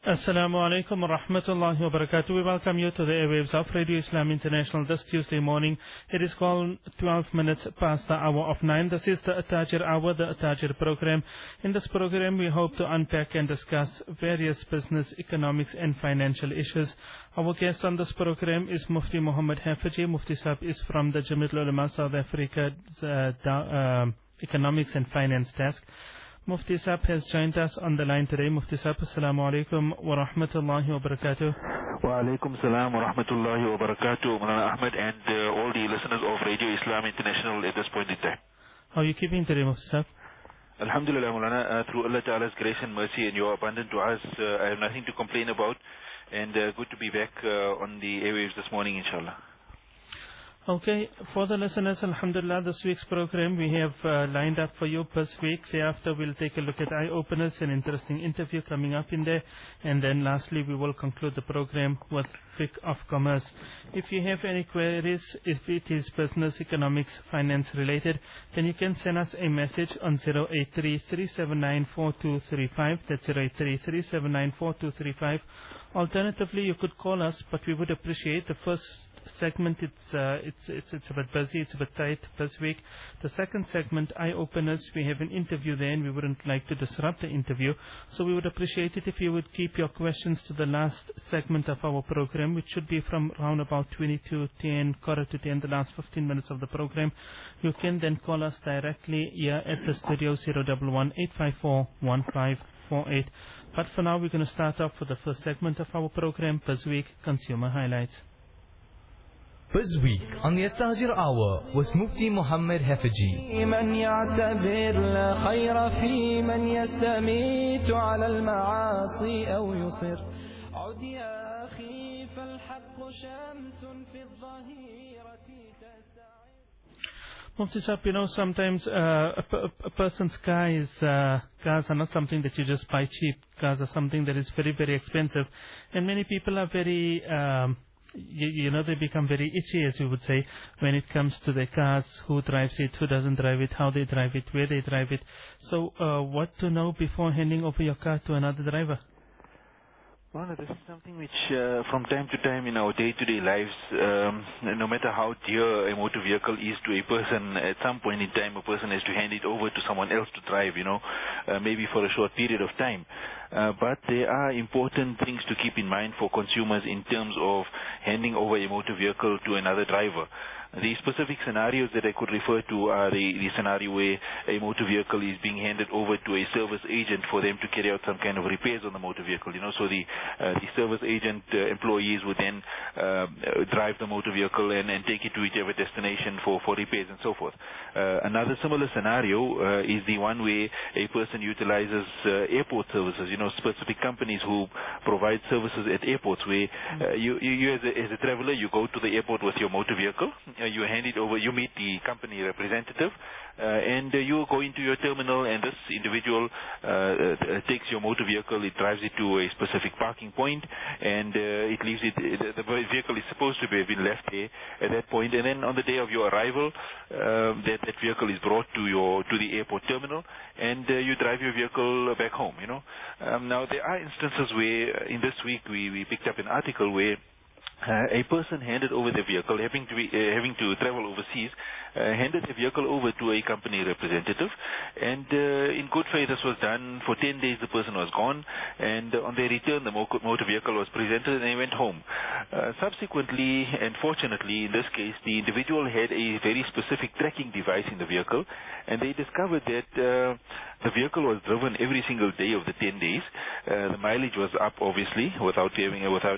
Assalamu alaikum wa rahmatullahi wa barakatuh. We welcome you to the airwaves of Radio Islam International this Tuesday morning. It is called 12 minutes past the hour of 9. This is the At-Tajir Hour, the At-Tajir program. In this program, we hope to unpack and discuss various business, economics and financial issues. Our guest on this program is Mufti Muhammad Hafizi. Mufti Sahib is from the Jamiat Ulama South Africa's Economics and Finance Desk. Mufti Sahib has joined us on the line today. Mufti Sahib, assalamu alaikum wa rahmatullahi wa barakatuh. Wa alaikum salam wa rahmatullahi wa barakatuh, Mulana Ahmed, and all the listeners of Radio Islam International at this point in time. How are you keeping today, Mufti Sahib? Alhamdulillah, Mulana, through Allah Ta'ala's grace and mercy and your abundant du'as, I have nothing to complain about, and good to be back on the airwaves this morning, inshallah. Okay, for the listeners, alhamdulillah, this week's program we have lined up for you this week. After we'll take a look at eye-openers, an interesting interview coming up in there, and then lastly we will conclude the program with fiqh of commerce. If you have any queries, if it is business, economics, finance related, then you can send us a message on 083-379-4235. That's 083-379-4235. Alternatively, you could call us, but we would appreciate the first segment. It's a bit busy, it's a bit tight this week. The second segment, eye-openers, we have an interview there and we wouldn't like to disrupt the interview, so we would appreciate it if you would keep your questions to the last segment of our program, which should be from around about 20 to 10, quarter to 10, the last 15 minutes of the program. You can then call us directly here at the studio, 011-854-1548. But for now, we're going to start off with the first segment of our program, Bizweek Consumer Highlights. Bizweek on the At-Tajir Hour with Mufti Muhammad Hafizi. من يعتبر لا خير في من يستميت على المعاصي أو يصر عد يا أخي فالحق شمس في الظهيرة تسعد. Mufti Sahib, you know, sometimes a person's cars are not something that you just buy cheap. Cars are something that is very, very expensive, and many people are very they become very itchy, as you would say, when it comes to their cars, who drives it, who doesn't drive it, how they drive it, where they drive it. So what to know before handing over your car to another driver? Well, this is something which from time to time in our day-to-day lives, no matter how dear a motor vehicle is to a person, at some point in time a person has to hand it over to someone else to drive, maybe for a short period of time. But there are important things to keep in mind for consumers in terms of handing over a motor vehicle to another driver. The specific scenarios that I could refer to are the scenario where a motor vehicle is being handed over to a service agent for them to carry out some kind of repairs on the motor vehicle. So the service agent employees would then drive the motor vehicle and take it to whichever destination for repairs and so forth. Another similar scenario is the one where a person utilizes airport services. Specific companies who provide services at airports where you as a traveler, you go to the airport with your motor vehicle. You hand it over, you meet the company representative, and you go into your terminal, and this individual takes your motor vehicle, it drives it to a specific parking point, and it leaves it. The vehicle is supposed to have been left there at that point, and then on the day of your arrival, that vehicle is brought to the airport terminal, and you drive your vehicle back home. Now there are instances where in this week we picked up an article where a person handed over the vehicle, having to travel overseas, handed the vehicle over to a company representative, and in good faith this was done. For 10 days the person was gone, and on their return the motor vehicle was presented and they went home. Subsequently, and fortunately in this case, the individual had a very specific tracking device in the vehicle, and they discovered that the vehicle was driven every single day of the 10 days. The mileage was up, obviously, without a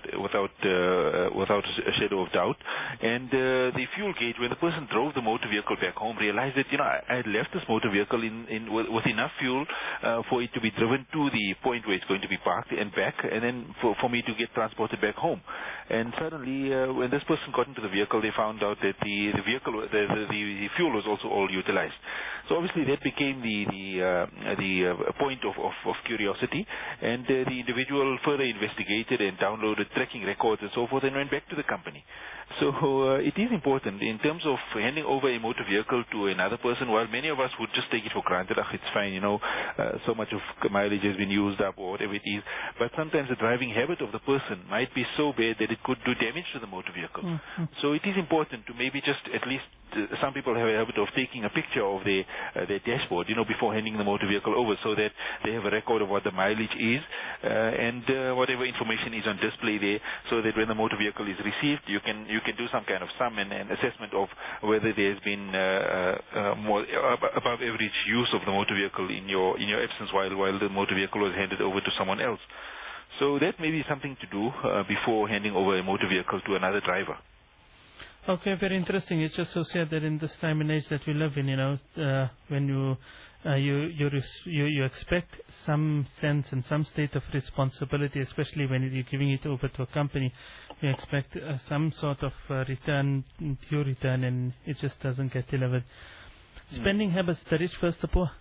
shadow of doubt. And the fuel gauge, when the person drove the motor vehicle back home, realized that I had left this motor vehicle with enough fuel for it to be driven to the point where it's going to be parked and back, and then for me to get transported back home. And suddenly, when this person got into the vehicle, they found out that the fuel was also all utilized. So obviously that became the point of curiosity, and the individual further investigated and downloaded tracking records and so forth, and went back to the company. So it is important in terms of handing over a motor vehicle to another person. While many of us would just take it for granted, it's fine, so much of mileage has been used up or whatever it is. But sometimes the driving habit of the person might be so bad that it could do damage to the motor vehicle. So it is important to maybe just at least some people have a habit of taking a picture of their dashboard, before handing the motor vehicle over, so that they have a record of what the mileage is and whatever information is on display there, so that when the motor vehicle is received, you can do some kind of sum and assessment of whether there's been more above average use of the motor vehicle in your absence while the motor vehicle was handed over to someone else. So that may be something to do before handing over a motor vehicle to another driver. Okay, very interesting. It's just so sad that in this time and age that we live in, when you expect some sense and some state of responsibility, especially when you're giving it over to a company. You expect some sort of return, due return, and it just doesn't get delivered. Spending habits, the rich versus the poor.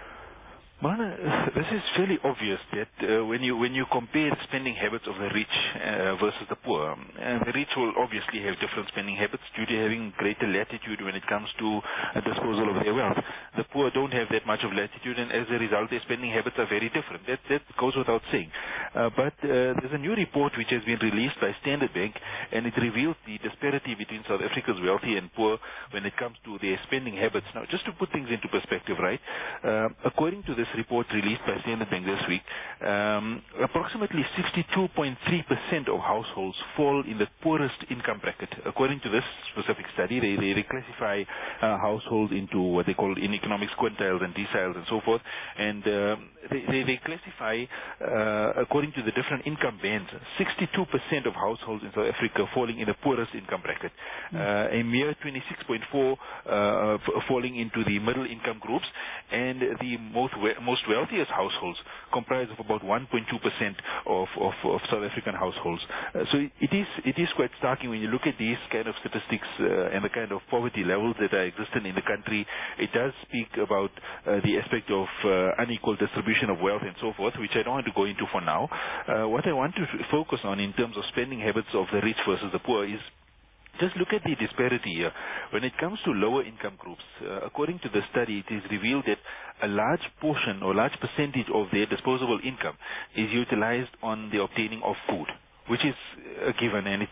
Mana, this is fairly obvious that when you compare the spending habits of the rich versus the poor, the rich will obviously have different spending habits due to having greater latitude when it comes to disposal of their wealth. The poor don't have that much of latitude, and as a result, their spending habits are very different. That goes without saying. But there's a new report which has been released by Standard Bank, and it reveals the disparity between South Africa's wealthy and poor when it comes to their spending habits. Now, just to put things into perspective, right? According to this report released by Standard Bank this week, approximately 62.3% of households fall in the poorest income bracket. According to this specific study, they classify households into what they call in economics quintiles and deciles and so forth, and they classify according to the different income bands. 62% of households in South Africa falling in the poorest income bracket, a mere 26.4 falling into the middle income groups, and the most wealthiest households comprise of about 1.2% of South African households. So it is quite starking when you look at these kind of statistics and the kind of poverty levels that are existent in the country. It does speak about the aspect of unequal distribution of wealth and so forth, which I don't want to go into for now. What I want to focus on in terms of spending habits of the rich versus the poor is just look at the disparity here. When it comes to lower income groups, according to the study, it is revealed that a large portion or large percentage of their disposable income is utilized on the obtaining of food, which is a given, and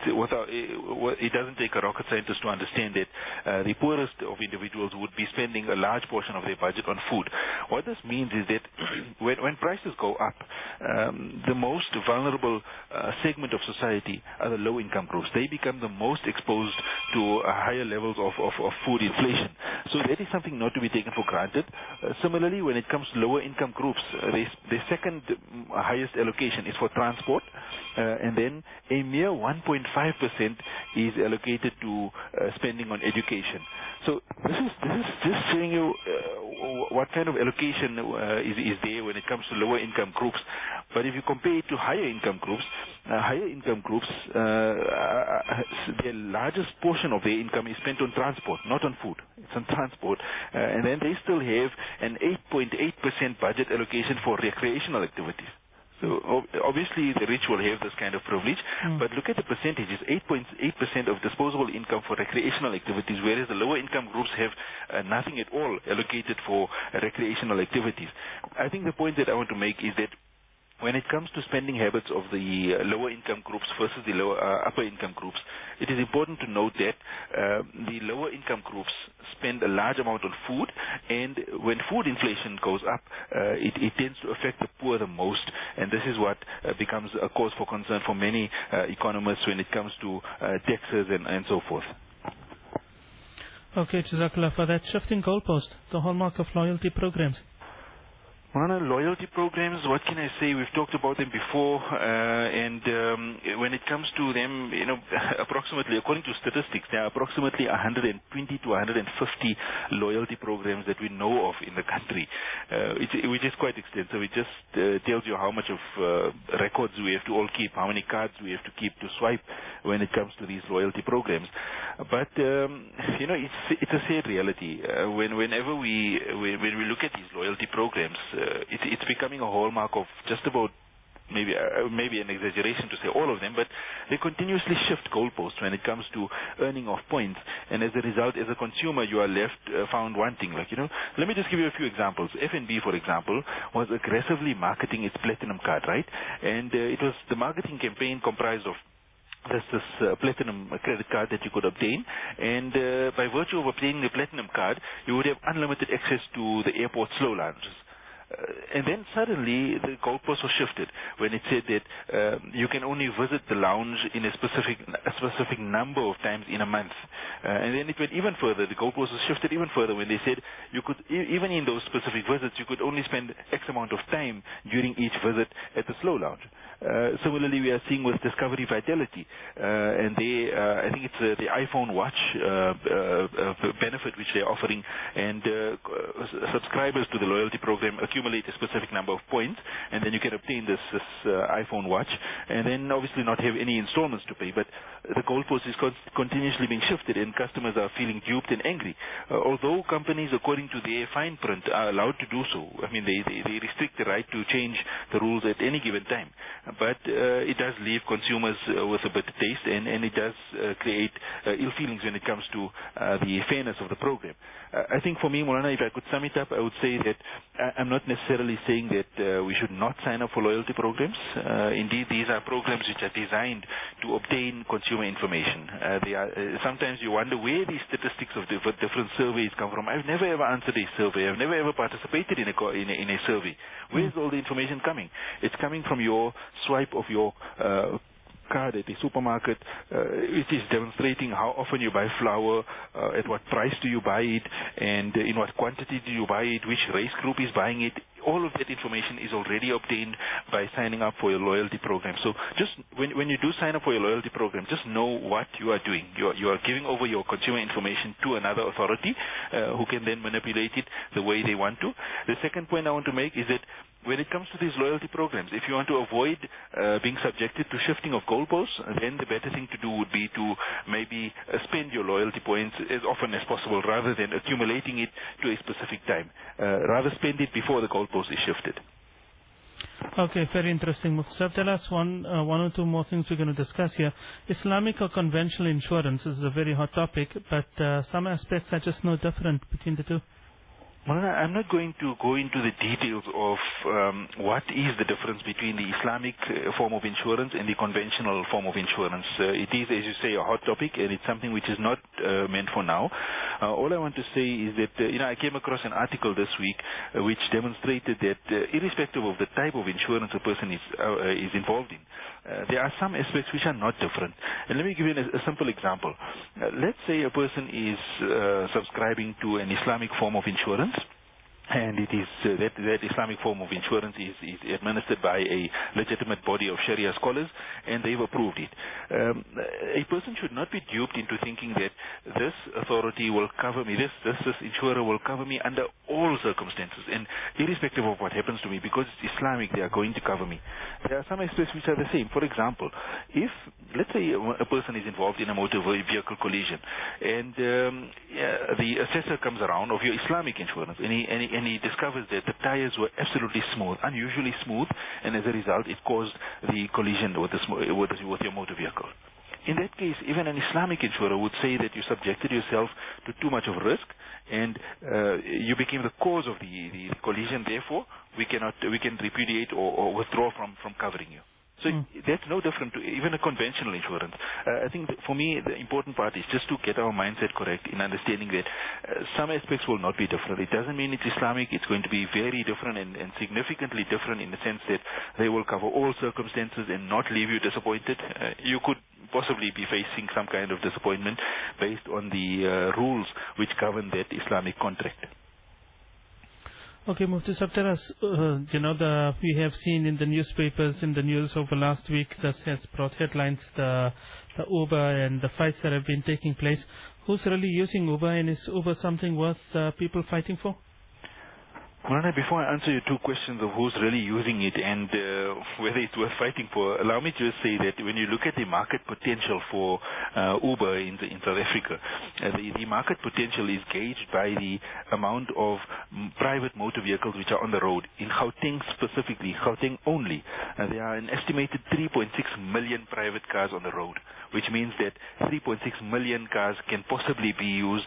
it doesn't take a rocket scientist to understand that the poorest of individuals would be spending a large portion of their budget on food. What this means is that when prices go up, the most vulnerable segment of society are the low-income groups. They become the most exposed to higher levels of food inflation. So that is something not to be taken for granted. Similarly, when it comes to lower-income groups, the second highest allocation is for transport, and then a mere 1.5% is allocated to spending on education. So this is just showing you what kind of allocation is there when it comes to lower income groups. But if you compare it to higher income groups, their largest portion of their income is spent on transport, not on food. It's on transport. And then they still have an 8.8% budget allocation for recreational activities. So obviously the rich will have this kind of privilege, but look at the percentages, 8.8% of disposable income for recreational activities, whereas the lower income groups have nothing at all allocated for recreational activities. I think the point that I want to make is that when it comes to spending habits of the lower income groups versus the upper income groups, it is important to note that the lower income groups spend a large amount on food, and when food inflation goes up, it tends to affect the poor the most, and this is what becomes a cause for concern for many economists when it comes to taxes and so forth. Okay, Jazakallah for that. Shifting goalpost, the hallmark of loyalty programs. Mana, loyalty programs, what can I say? We've talked about them before, and when it comes to them, approximately, according to statistics, there are approximately 120 to 150 loyalty programs that we know of in the country, which is quite extensive. It just tells you how much of records we have to all keep, how many cards we have to keep to swipe when it comes to these loyalty programs. But, it's a sad reality. Whenever when we look at these loyalty programs, it's becoming a hallmark of just about maybe an exaggeration to say all of them, but they continuously shift goalposts when it comes to earning of points, and as a result, as a consumer, you are left found wanting. Let me just give you a few examples. FNB, for example, was aggressively marketing its Platinum card, right? And the marketing campaign comprised of this Platinum credit card that you could obtain, and by virtue of obtaining the Platinum card, you would have unlimited access to the airport slow lounges. And then suddenly the goalposts were shifted when it said that you can only visit the lounge in a specific number of times in a month. And then it went even further. The goalposts were shifted even further when they said you could, even in those specific visits, you could only spend X amount of time during each visit at the slow lounge. Similarly, we are seeing with Discovery Vitality, and I think it's the iPhone Watch benefit which they're offering, and subscribers to the loyalty program accumulate a specific number of points, and then you can obtain this iPhone Watch, and then obviously not have any installments to pay. But the goalpost is continuously being shifted, and customers are feeling duped and angry. Although companies, according to their fine print, are allowed to do so. I mean, they restrict the right to change the rules at any given time. But it does leave consumers with a bitter taste, and it does create ill feelings when it comes to the fairness of the program. I think for me, Maulana, if I could sum it up, I would say that I'm not necessarily saying that we should not sign up for loyalty programs. Indeed, these are programs which are designed to obtain consumer information. Sometimes you wonder where these statistics of different surveys come from. I've never ever answered a survey. I've never ever participated in a survey. Where's all the information coming? It's coming from your swipe of your card at the supermarket, which is demonstrating how often you buy flour, at what price do you buy it, and in what quantity do you buy it, which race group is buying it. All of that information is already obtained by signing up for your loyalty program. So just when you do sign up for your loyalty program, just know what you are doing. You are giving over your consumer information to another authority who can then manipulate it the way they want to. The second point I want to make is that when it comes to these loyalty programs, if you want to avoid being subjected to shifting of goalposts, then the better thing to do would be to maybe spend your loyalty points as often as possible rather than accumulating it to a specific time. Rather spend it before the goalpost is shifted. Okay, very interesting. Mufti, tell us one or two more things we're going to discuss here. Islamic or conventional insurance is a very hot topic, but some aspects are just no different between the two. Maulana, I'm not going to go into the details of what is the difference between the Islamic form of insurance and the conventional form of insurance. It is, as you say, a hot topic, and it's something which is not meant for now. All I want to say is that I came across an article this week which demonstrated that irrespective of the type of insurance a person is involved in, there are some aspects which are not different. And let me give you a simple example. Let's say a person is subscribing to an Islamic form of insurance, and it is that Islamic form of insurance is administered by a legitimate body of Sharia scholars, and they've approved it. A person should not be duped into thinking that this authority will cover me, this insurer will cover me under all circumstances, and irrespective of what happens to me, because it's Islamic, they are going to cover me. There are some aspects which are the same. For example, if, let's say, a person is involved in a motor vehicle collision, and the assessor comes around of your Islamic insurance, and he discovers that the tires were absolutely smooth, unusually smooth, and as a result, it caused the collision with your motor vehicle. In that case, even an Islamic insurer would say that you subjected yourself to too much of risk, and you became the cause of the collision. Therefore, we can repudiate or withdraw from covering you. So that's no different to even a conventional insurance. I think that for me, the important part is just to get our mindset correct in understanding that some aspects will not be different. It doesn't mean it's Islamic. It's going to be very different and significantly different in the sense that they will cover all circumstances and not leave you disappointed. You could possibly be facing some kind of disappointment based on the rules which govern that Islamic contract. Okay, Mufti Sabtaras, we have seen in the newspapers, in the news over last week, this has brought headlines, the Uber and the fights that have been taking place. Who's really using Uber, and is Uber something worth people fighting for? Mulana, before I answer your two questions of who's really using it and whether it's worth fighting for, allow me to just say that when you look at the market potential for Uber in South Africa, the market potential is gauged by the amount of private motor vehicles which are on the road. In Gauteng specifically, Gauteng only, there are an estimated 3.6 million private cars on the road, which means that 3.6 million cars can possibly be used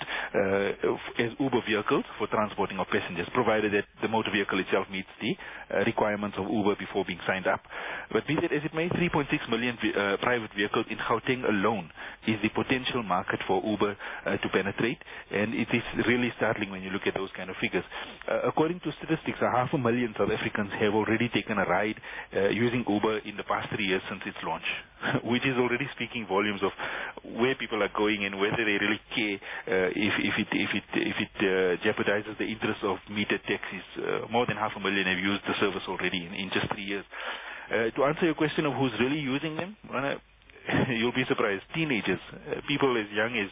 as Uber vehicles for transporting of passengers, provided that the motor vehicle itself meets the requirements of Uber before being signed up. But be that as it may, 3.6 million private vehicles in Gauteng alone is the potential market for Uber to penetrate, and it is really startling when you look at those kind of figures. According to statistics, 500,000 South Africans have already taken a ride using Uber in the past 3 years since its launch, which is already speaking volumes of where people are going and whether they really care if it jeopardizes the interests of metered taxis. More than 500,000 have used the service already in just 3 years. To answer your question of who's really using them, you'll be surprised. Teenagers, people as young as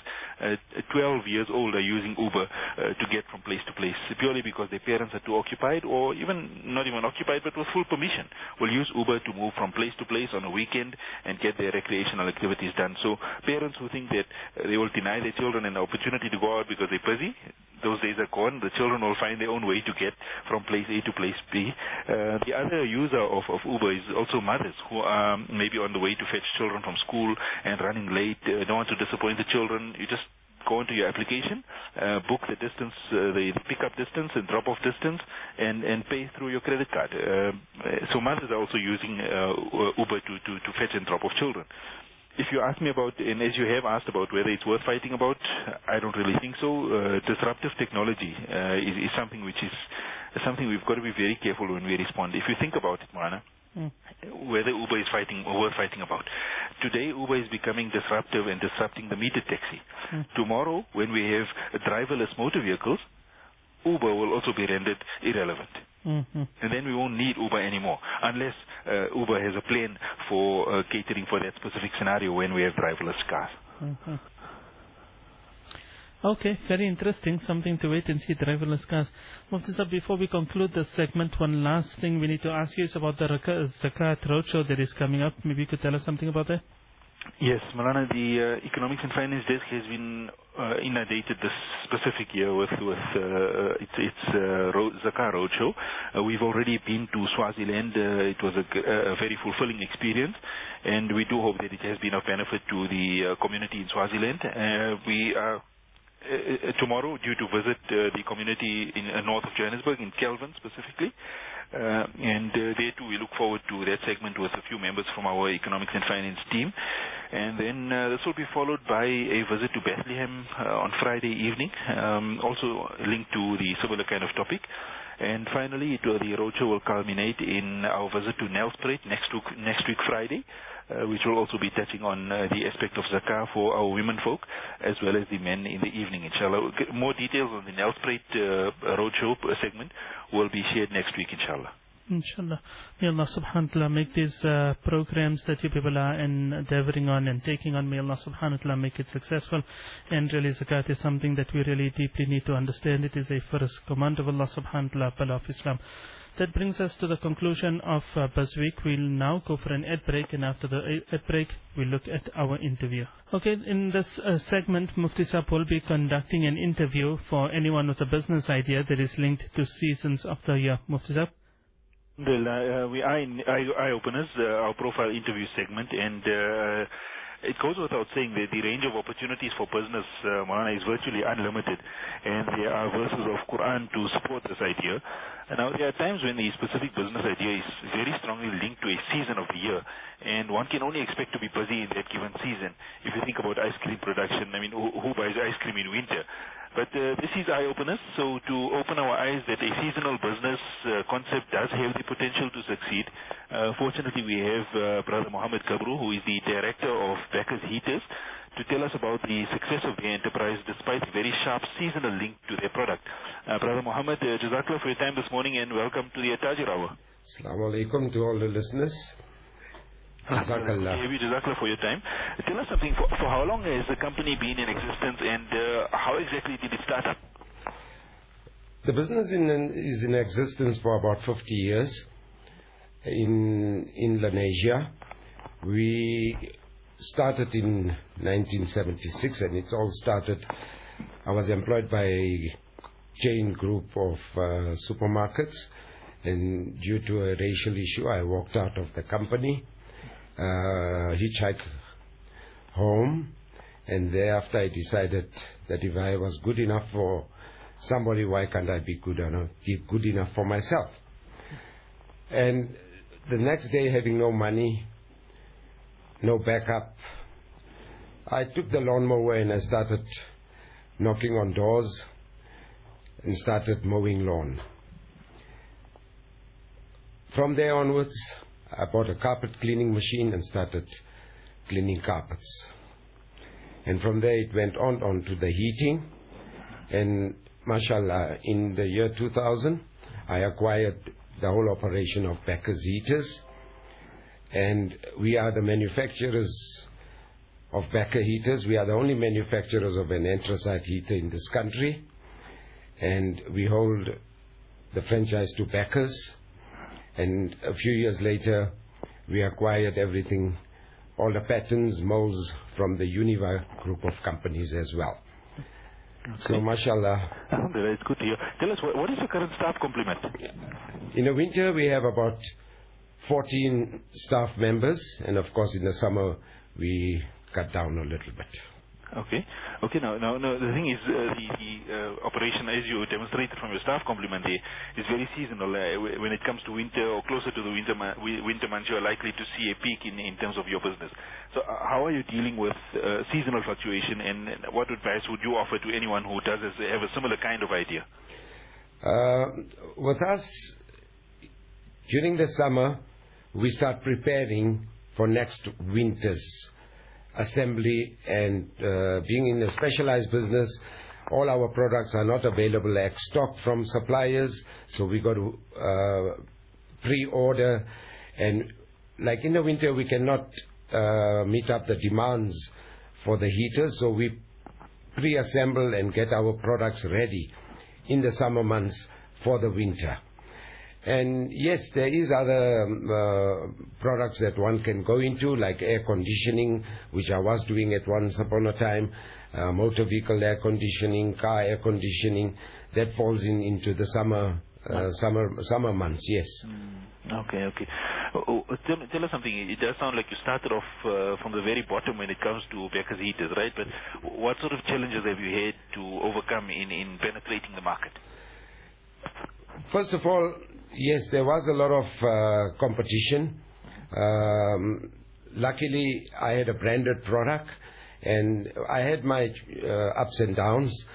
12 years old are using Uber to get from place to place, purely because their parents are too occupied, or even not even occupied, but with full permission, will use Uber to move from place to place on a weekend and get their recreational activities done. So parents who think that they will deny their children an opportunity to go out because they're busy, those days are gone. The children will find their own way to get from place A to place B. The other user of Uber is also mothers who are maybe on the way to fetch children from school and running late, don't want to disappoint the children. You just go into your application, book the distance, the pickup distance and drop-off distance, and pay through your credit card. So mothers are also using Uber to fetch and drop off children. If you ask me about, and as you have asked about whether it's worth fighting about, I don't really think so. Disruptive technology is something which is something we've got to be very careful when we respond. If you think about it, Moana, whether Uber is worth fighting about. Today, Uber is becoming disruptive and disrupting the metered taxi. Tomorrow, when we have driverless motor vehicles, Uber will also be rendered irrelevant. And then we won't need Uber anymore, unless Uber has a plan for catering for that specific scenario when we have driverless cars. Okay, very interesting. Something to wait and see, driverless cars. Mufti Sahib, before we conclude this segment, one last thing we need to ask you is about the Zakat Roadshow that is coming up. Maybe you could tell us something about that? Yes, Malana, the Economics and Finance Desk has been inundated this specific year with its Zakat Roadshow. We've already been to Swaziland. It was a very fulfilling experience, and we do hope that it has been of benefit to the community in Swaziland. We are tomorrow due to visit the community in north of Johannesburg, in Kelvin specifically. And there too we look forward to that segment with a few members from our Economics and Finance team. And then this will be followed by a visit to Bethlehem on Friday evening, also linked to the similar kind of topic. And finally, the roadshow will culminate in our visit to Nelspruit next week Friday, which will also be touching on the aspect of zakah for our women folk as well as the men in the evening, inshallah. More details on the Nelspruit roadshow segment will be shared next week, inshallah. Inshallah. May Allah subhanahu wa ta'ala make these programs that you people are endeavoring on and taking on, may Allah subhanahu wa ta'ala make it successful. And really zakat is something that we really deeply need to understand. It is a first command of Allah subhanahu wa ta'ala of Islam. That brings us to the conclusion of BuzzWeek. We'll now go for an ad break, and after the ad break, we'll look at our interview. Okay, in this segment, Mufti Sahib will be conducting an interview for anyone with a business idea that is linked to seasons of the year. Mufti Sahib? Well, we are in Eye Openers, our profile interview segment, and it goes without saying that the range of opportunities for business, Marana, is virtually unlimited, and there are verses of Quran to support this idea. And now there are times when the specific business idea is very strongly linked to a season of the year, and one can only expect to be busy in that given season. If you think about ice cream production, I mean, who buys ice cream in winter? But this is eye-openers, so to open our eyes that a seasonal business concept does have the potential to succeed. Fortunately, we have Brother Muhammad Kabru, who is the director of Becker's Heaters, to tell us about the success of their enterprise despite a very sharp seasonal link to their product. Brother Muhammad, Jazakallah for your time this morning, and welcome to the Tajir Hour. Assalamu alaikum to all the listeners. Jazakallah. Jazakallah for your time. Tell us something, for how long has the company been in existence, and how exactly did it start up? The business is in existence for about 50 years in Indonesia. We started in 1976, and it's all started. I was employed by a chain group of supermarkets, and due to a racial issue, I walked out of the company, hitchhiked home, and thereafter I decided that if I was good enough for somebody, why can't I be good enough for myself? And the next day, having no money, no backup, I took the lawnmower and I started knocking on doors and started mowing lawn. From there onwards, I bought a carpet cleaning machine and started cleaning carpets. And from there it went on to the heating. And mashallah, in the year 2000, I acquired the whole operation of Becker's Heaters. And we are the manufacturers of Becker heaters. We are the only manufacturers of an anthracite heater in this country. And we hold the franchise to Becker's. And a few years later, we acquired everything, all the patents, molds from the Univa group of companies as well. Okay. So, mashallah. Alhamdulillah, it's good to hear. Tell us, what is your current staff complement? In the winter, we have about 14 staff members, and of course, in the summer, we cut down a little bit. Okay. Now, the thing is, the operation, as you demonstrated from your staff complement there, is very seasonal. When it comes to winter or closer to the winter months, you are likely to see a peak in terms of your business. So, how are you dealing with seasonal fluctuation, and what advice would you offer to anyone who does have a similar kind of idea? With us, during the summer, we start preparing for next winter's assembly, and being in a specialized business, all our products are not available as stock from suppliers, so we got to pre-order, and like in the winter we cannot meet up the demands for the heaters, so we pre-assemble and get our products ready in the summer months for the winter. And yes, there is other products that one can go into, like air conditioning, which I was doing at once upon a time, motor vehicle air conditioning, car air conditioning. That falls into the summer months, yes. Okay. Tell us something. It does sound like you started off from the very bottom when it comes to Becker's heaters, right? But what sort of challenges have you had to overcome in penetrating the market? First of all, yes, there was a lot of competition. Luckily, I had a branded product, and I had my ups and downs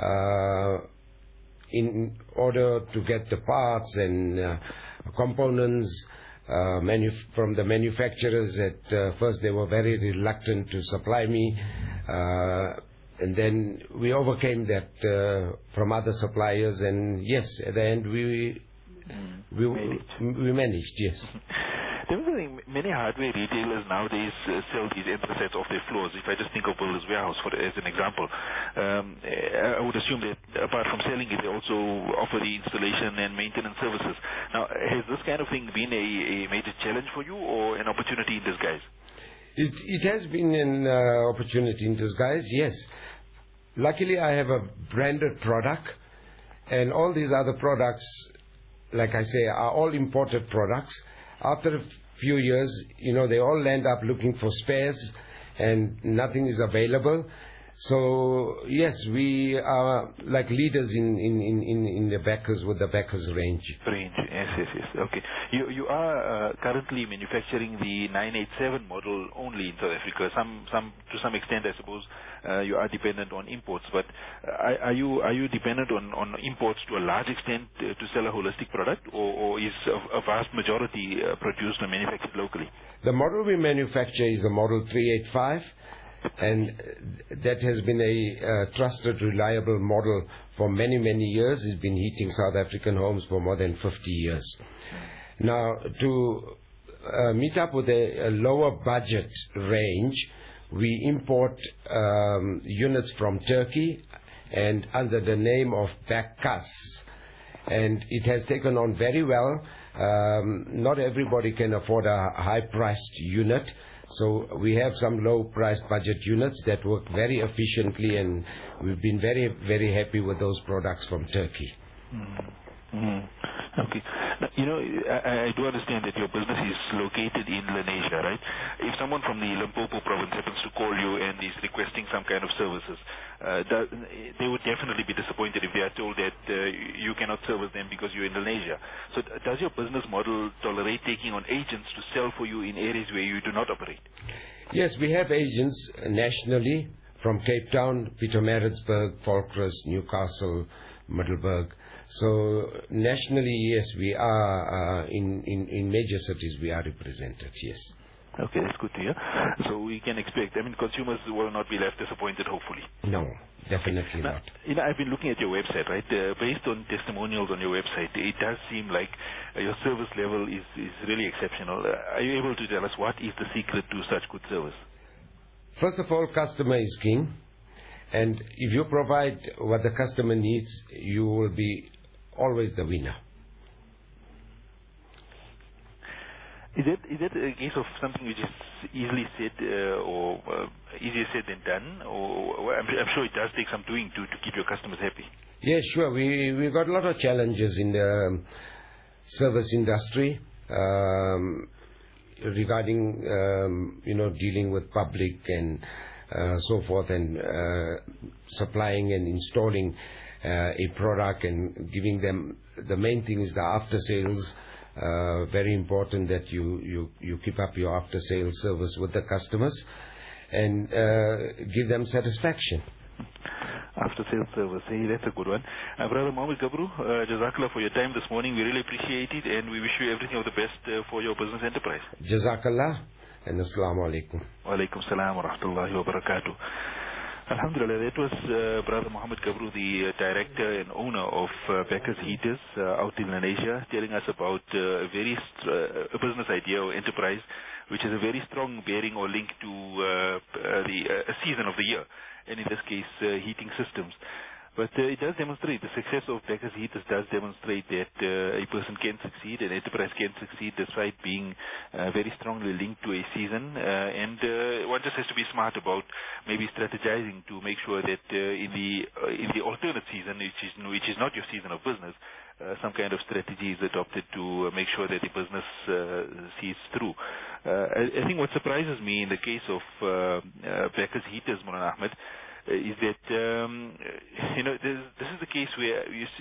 in order to get the parts and components from the manufacturers. At first, they were very reluctant to supply me. And then we overcame that from other suppliers, and yes, at the end we managed, yes. There was a thing, many hardware retailers nowadays sell these anthracites off their floors. If I just think of Builders Warehouse as an example, I would assume that apart from selling it, they also offer the installation and maintenance services. Now, has this kind of thing been a major challenge for you, or an opportunity in disguise? It has been an opportunity in disguise, yes. Luckily, I have a branded product, and all these other products, like I say, are all imported products. After a few years, they all land up looking for spares, and nothing is available. So, yes, we are like leaders in the Becker's with the Becker's range. Yes. Okay. You are currently manufacturing the 987 model only in South Africa. To some extent, I suppose, you are dependent on imports. But are you dependent on imports to a large extent to sell a holistic product, or is a vast majority produced and manufactured locally? The model we manufacture is the Model 385. And that has been a trusted, reliable model for many, many years. It's been heating South African homes for more than 50 years. Now, to meet up with a lower budget range, we import units from Turkey, and under the name of Beckas. and it has taken on very well. Not everybody can afford a high-priced unit, so we have some low-priced budget units that work very efficiently, and we've been very, very happy with those products from Turkey. Okay. Now, I do understand that your business is located in Lenasia, right? If someone from the Limpopo province happens to call you and is requesting some kind of services, they would definitely be disappointed if they are told that you cannot service them because you're in Lenasia. So does your business model tolerate taking on agents to sell for you in areas where you do not operate? Yes, we have agents nationally from Cape Town, Pietermaritzburg, Falkras, Newcastle, Middelburg. So nationally, yes, we are in major cities we are represented. Yes. Okay, that's good to hear. So we can expect, consumers will not be left disappointed, hopefully. No, definitely not. I've been looking at your website, right? Based on testimonials on your website, it does seem like your service level is really exceptional. Are you able to tell us what is the secret to such good service? First of all, customer is king. And if you provide what the customer needs, you will be always the winner. Is that a case of something which is easily said or easier said than done? Or I'm sure it does take some doing to keep your customers happy. Yes, sure. We got a lot of challenges in the service industry regarding dealing with public and so forth, and supplying and installing a product and giving them. The main thing is the after sales. Very important that you keep up your after sales service with the customers and give them satisfaction. After sales service, hey, that's a good one. Brother Mohammed Gabru, Jazakallah for your time this morning. We really appreciate it, and we wish you everything of the best for your business enterprise. Jazakallah. And Assalamu alaikum. Wa alaikum salam wa rahmatullahi wa barakatuh. Alhamdulillah, that was Brother Mohammed Gabru, the director and owner of Becker's Heaters out in Lenasia, telling us about a business idea or enterprise which has a very strong bearing or link to a season of the year, and in this case, heating systems. But it does demonstrate, the success of Becker's Heaters does demonstrate that a person can succeed, an enterprise can succeed despite being very strongly linked to a season. And one just has to be smart about maybe strategizing to make sure that in the alternate season, which is not your season of business, some kind of strategy is adopted to make sure that the business sees through. I think what surprises me in the case of Becker's Heaters, Mulana Ahmed, is that this is the case where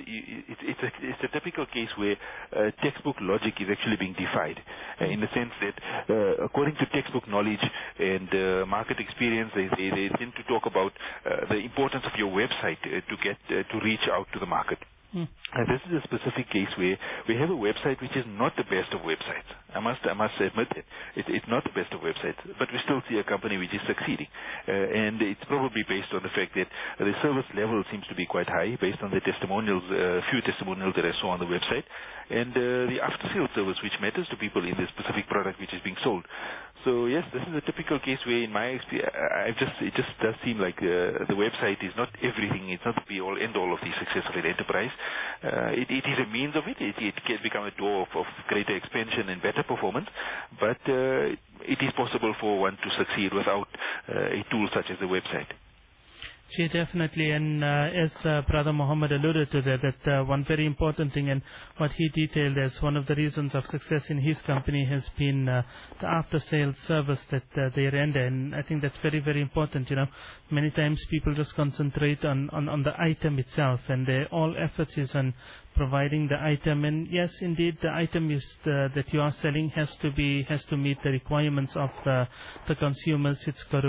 it's a typical case where textbook logic is actually being defied, in the sense that according to textbook knowledge and market experience, they tend to talk about the importance of your website to reach out to the market. And this is a specific case where we have a website which is not the best of websites. I must admit it. It's not the best of websites, but we still see a company which is succeeding. And it's probably based on the fact that the service level seems to be quite high, based on the testimonials, few testimonials that I saw on the website, and the after-sales service which matters to people in the specific product which is being sold. So yes, this is a typical case where, in my experience, it just does seem like the website is not everything. It's not the be-all, end-all of the success of an enterprise. It is a means of it. It can become a door of greater expansion and better performance, but it is possible for one to succeed without a tool such as the website. Yeah, definitely, and as Brother Muhammad alluded to that one very important thing, and what he detailed as one of the reasons of success in his company has been the after-sales service that they render, and I think that's very, very important. Many times people just concentrate on the item itself, and all efforts is on providing the item. And yes, indeed, the item is that you are selling has to meet the requirements of the consumers. It's got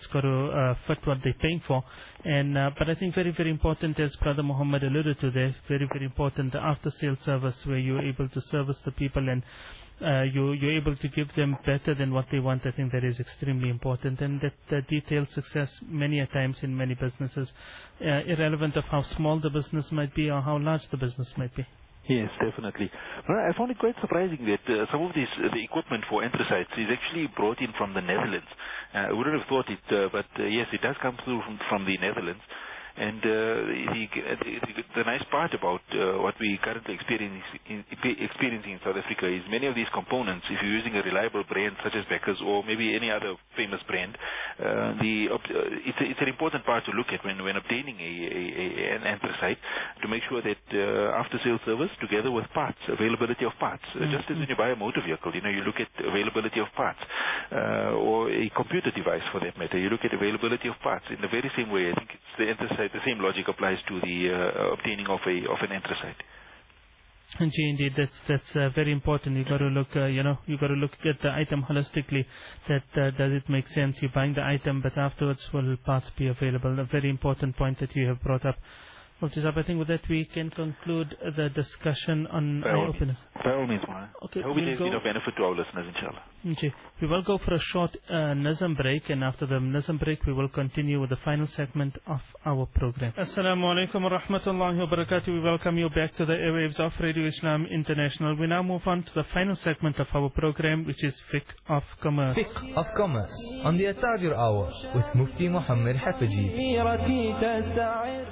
to fit what they're paying for. And but I think very, very important, as Brother Muhammad alluded to there, very, very important, the after-sales service where you're able to service the people and you're able to give them better than what they want. I think that is extremely important, and that detailed success many a times in many businesses, irrelevant of how small the business might be or how large the business might be. Yes, definitely. Well, I found it quite surprising that some of the equipment for anthracites is actually brought in from the Netherlands. I wouldn't have thought it, but yes, it does come through from the Netherlands. And the nice part about what we currently experiencing in South Africa is many of these components, if you're using a reliable brand such as Becker's or maybe any other famous brand, it's an important part to look at when obtaining an anthracite, to make sure that after sales service together with parts, availability of parts, just as when you buy a motor vehicle, you look at availability of parts, or a computer device for that matter, you look at availability of parts. In the very same way, I think it's the anthracite, the same logic applies to the obtaining of an anthracite. Indeed, that's very important. You got to look, you got to look at the item holistically. That does it make sense? You're buying the item, but afterwards will parts be available? A very important point that you have brought up. Mufti Sahib, I think with that we can conclude the discussion on eye-openers. By all means, Mara. Okay, I hope it has been of benefit to our listeners, inshallah. Okay. We will go for a short Nazm break, and after the Nazm break we will continue with the final segment of our program. Assalamu alaikum wa rahmatullahi wa barakatuh. We welcome you back to the airwaves of Radio Islam International. We now move on to the final segment of our program, which is Fiqh of Commerce. Fiqh of Commerce on the At-Tajir Hour with Mufti Muhammad Hafizi.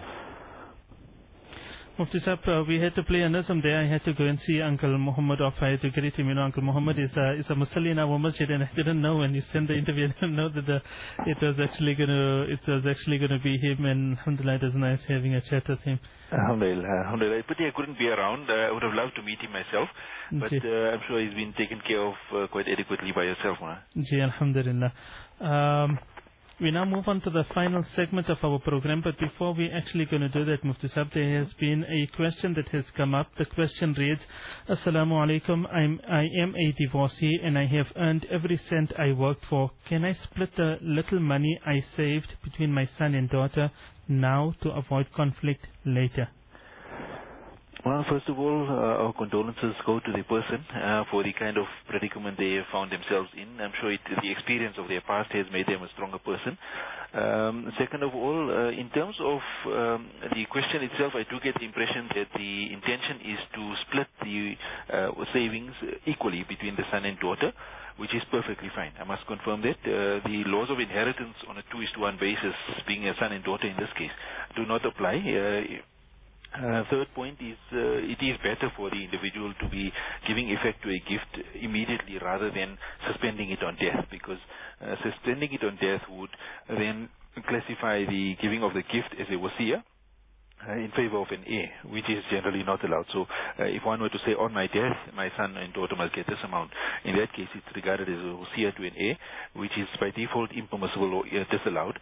Mufti Sahib, we had to play a Nazm there. I had to go and see Uncle Muhammad off. I had to greet him. Uncle Muhammad is a Musalli in our masjid, and I didn't know when you sent the interview. I didn't know that it was actually gonna be him. And alhamdulillah, it was nice having a chat with him. Alhamdulillah. Pity I couldn't be around. I would have loved to meet him myself, but I'm sure he's been taken care of quite adequately by yourself, man. Ji, alhamdulillah. We now move on to the final segment of our program, but before we actually going to do that, Mufti Sahib, there has been a question that has come up. The question reads, Assalamu alaikum, I am a divorcee and I have earned every cent I worked for. Can I split the little money I saved between my son and daughter now to avoid conflict later? Well, first of all, our condolences go to the person for the kind of predicament they have found themselves in. I'm sure the experience of their past has made them a stronger person. Second of all, in terms of the question itself, I do get the impression that the intention is to split the savings equally between the son and daughter, which is perfectly fine. I must confirm that the laws of inheritance on a 2:1 basis, being a son and daughter in this case, do not apply. Third point is it is better for the individual to be giving effect to a gift immediately rather than suspending it on death, because suspending it on death would then classify the giving of the gift as a wasiyah in favor of an heir, which is generally not allowed. So if one were to say, on my death, my son and daughter must get this amount, in that case it's regarded as a wasiyah to an heir, which is by default impermissible or disallowed.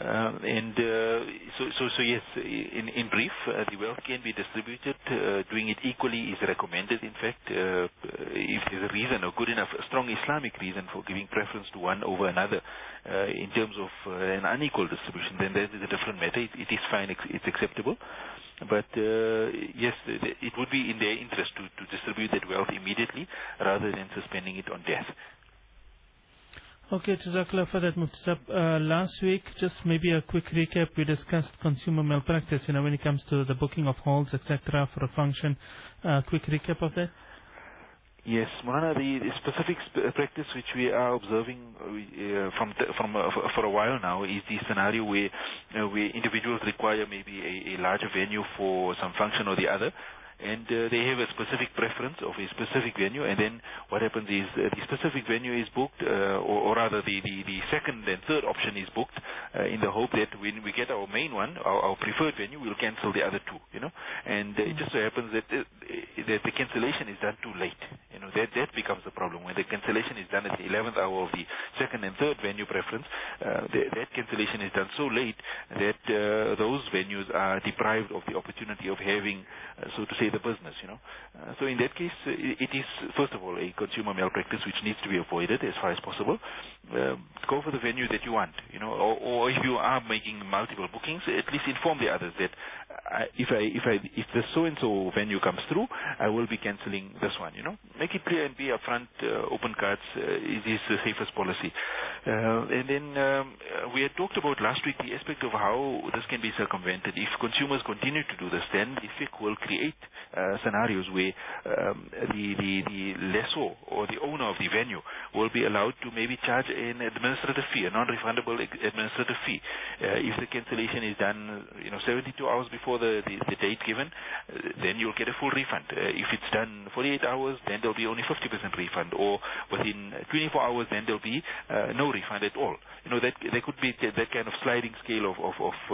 So yes, in brief, the wealth can be distributed. Doing it equally is recommended. In fact, if there's a reason, a good enough, a strong Islamic reason for giving preference to one over another in terms of an unequal distribution, then that is a different matter. It is fine, it's acceptable. But yes, it would be in their interest to distribute that wealth immediately rather than suspending it on death. Okay, Jazakallah for that, Mufti Sahib. Last week, just maybe a quick recap, we discussed consumer malpractice, when it comes to the booking of halls, etc., for a function. Quick recap of that? Yes, Mulana, the specific practice which we are observing for a while now is the scenario where individuals require maybe a larger venue for some function or the other, and they have a specific preference of a specific venue, and then what happens is the specific venue is booked, or rather the second and third option is booked in the hope that when we get our main one, our preferred venue, we'll cancel the other two, and it just so happens that the cancellation is done too late. That becomes the problem. When the cancellation is done at the 11th hour of the second and third venue preference, that cancellation is done so late that those venues are deprived of the opportunity of having, so to say, the business, So in that case, it is, first of all, a consumer malpractice which needs to be avoided as far as possible. Go for the venue that you want, or if you are making multiple bookings, at least inform the others that if the so-and-so venue comes through, I will be cancelling this one, Make it clear and be upfront, open cards is the safest policy. And then we had talked about last week the aspect of how this can be circumvented. If consumers continue to do this, then the FIC will create scenarios where the lessor or the owner of the venue will be allowed to maybe charge an administrative fee, a non-refundable administrative fee. If the cancellation is done 72 hours before the date given, then you'll get a full refund. If it's done 48 hours, then there'll be only 50% refund, or within 24 hours, then there'll be no refund at all. That there could be that kind of sliding scale of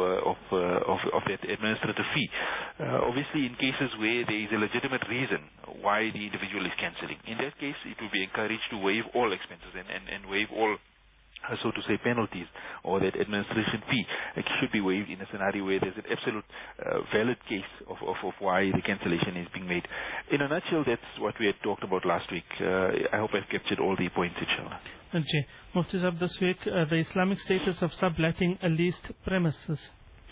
that administrative fee. Obviously, in cases where there is a legitimate reason why the individual is cancelling, in that case, it will be encouraged to waive all expenses and waive all, so to say, penalties, or that administration fee should be waived in a scenario where there's an absolute valid case of why the cancellation is being made. In a nutshell, that's what we had talked about last week. I hope I've captured all the points, inshallah. Okay. Mufti Sahab, this week, the Islamic status of subletting a leased premises.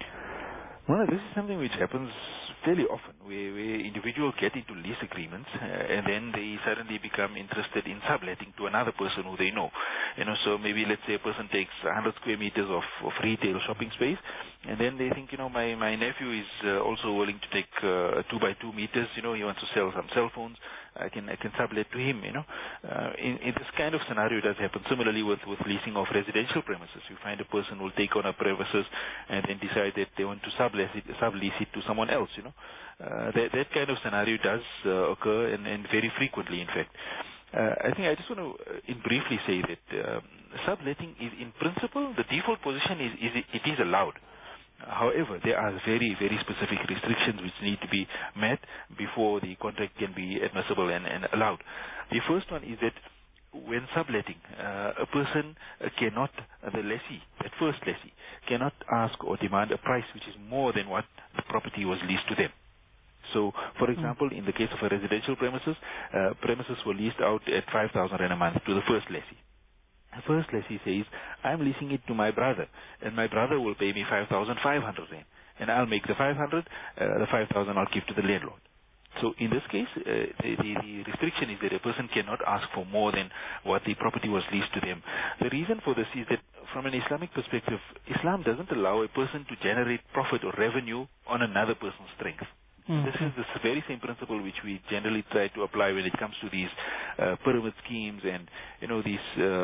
Well, this is something which happens fairly often, where individuals get into lease agreements and then they suddenly become interested in subletting to another person who they know. So maybe let's say a person takes 100 square meters of retail shopping space, and then they think, my nephew is also willing to take 2 by 2 meters. He wants to sell some cell phones. I can sublet to him. In this kind of scenario, it does happen. Similarly, with leasing of residential premises, you find a person will take on a premises and then decide that they want to sublease it to someone else. That kind of scenario does occur, and very frequently, in fact. I think I just want to briefly say that subletting is, in principle, the default position it is allowed. However, there are very, very specific restrictions which need to be met before the contract can be admissible and allowed. The first one is that when subletting, a person cannot, the lessee, that first lessee, cannot ask or demand a price which is more than what the property was leased to them. So, for example, in the case of a residential premises were leased out at 5,000 Rand a month to the first lessee. The first lessee says, I'm leasing it to my brother, and my brother will pay me 5,500 Rand, and I'll make the 500, the 5,000 I'll give to the landlord. So in this case, the restriction is that a person cannot ask for more than what the property was leased to them. The reason for this is that from an Islamic perspective, Islam doesn't allow a person to generate profit or revenue on another person's strength. This is the very same principle which we generally try to apply when it comes to these pyramid schemes and these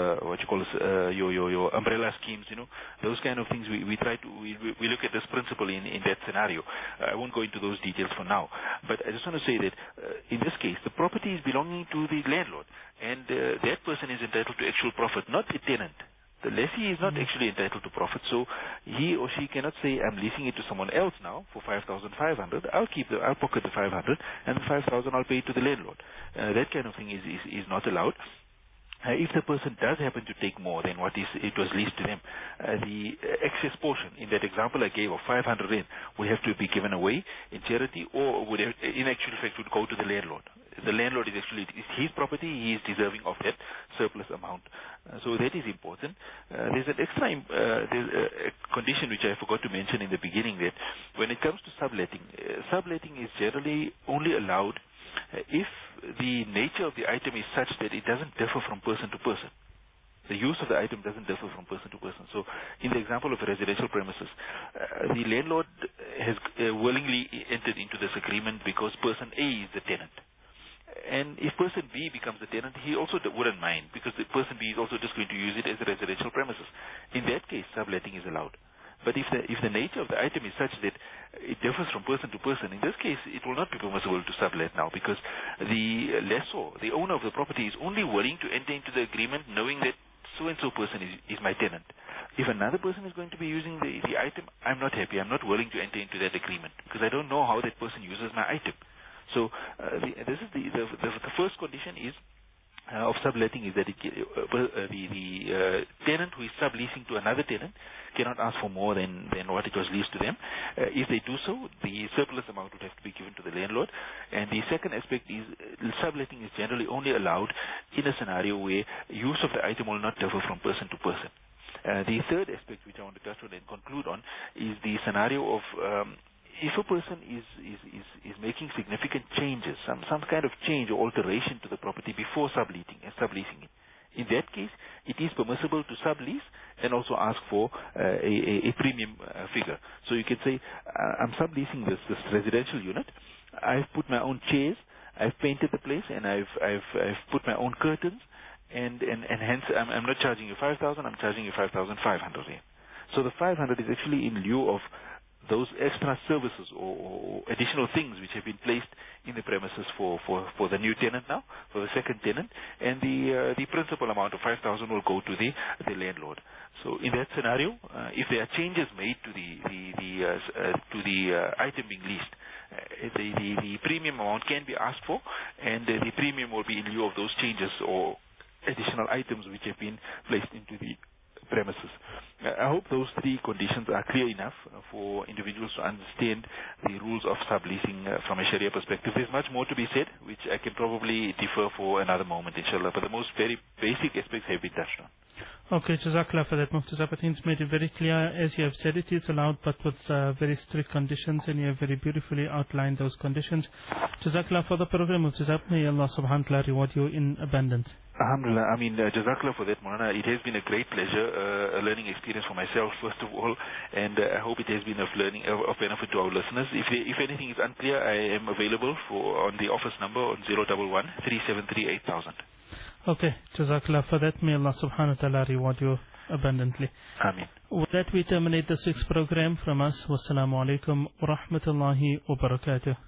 your umbrella schemes. Those kind of things. We try to we look at this principle in that scenario. I won't go into those details for now, but I just want to say that in this case, the property is belonging to the landlord, and that person is entitled to actual profit, not the tenant. The lessee is not actually entitled to profit, so he or she cannot say, I'm leasing it to someone else now for 5,500. I'll pocket the 500, and the 5,000 I'll pay to the landlord. That kind of thing is not allowed. If the person does happen to take more than what it was leased to them, the excess portion in that example I gave of 500 Rand would have to be given away in charity, or would have, in actual fact, would go to the landlord. The landlord is actually his property; he is deserving of that surplus amount. So that is important. There's an extra there's a condition which I forgot to mention in the beginning, that when it comes to subletting, subletting is generally only allowed if the nature of the item is such that it doesn't differ from person to person. The use of the item doesn't differ from person to person. So, in the example of a residential premises, the landlord has willingly entered into this agreement because person A is the tenant. And if person B becomes the tenant, he also wouldn't mind, because the person B is also just going to use it as a residential premises. In that case, subletting is allowed. But if the nature of the item is such that it differs from person to person, in this case, it will not be permissible to sublet now, because the lessor, the owner of the property, is only willing to enter into the agreement knowing that so-and-so person is my tenant. If another person is going to be using the item, I'm not happy. I'm not willing to enter into that agreement, because I don't know how that person uses my item. So this is the first condition is of subletting, is that the tenant who is subleasing to another tenant cannot ask for more than what it was leased to them. If they do so, the surplus amount would have to be given to the landlord. And the second aspect is subletting is generally only allowed in a scenario where use of the item will not differ from person to person. The third aspect which I want to touch on and conclude on is the scenario of if a person is making significant changes, some kind of change or alteration to the property before subleasing it. In that case, it is permissible to sublease and also ask for a premium figure. So you can say, I'm subleasing this residential unit. I've put my own chairs, I've painted the place, and I've put my own curtains, and hence I'm not charging you 5,000, I'm charging you 5,500 rand. So the 500 is actually in lieu of those extra services or additional things which have been placed in the premises for the new tenant now, for the second tenant, and the principal amount of 5,000 will go to the landlord. So in that scenario, if there are changes made to the item being leased, the premium amount can be asked for, and the premium will be in lieu of those changes or additional items which have been placed into the premises. I hope those three conditions are clear enough for individuals to understand the rules of subleasing from a Sharia perspective. There's much more to be said, which I can probably defer for another moment, inshallah, but the most very basic aspects have been touched on. Okay, Jazakallah for that, Mufti Sahib. I think it's made it very clear. As you have said, it is allowed, but with very strict conditions, and you have very beautifully outlined those conditions. Jazakallah for the program, Mufti Sahib. May Allah subhanahu wa ta'ala reward you in abundance. Alhamdulillah. I mean, Jazakallah for that, Maulana. It has been a great pleasure, a learning experience for myself, first of all, and I hope it has been of benefit to our listeners. If anything is unclear, I am available on the office number on 011 373 8000. Okay, Jazakallah for that. May Allah subhanahu wa ta'ala reward you abundantly. Ameen. With that, we terminate the 6th program from us. Wassalamu alaikum wa rahmatullahi wa barakatuh.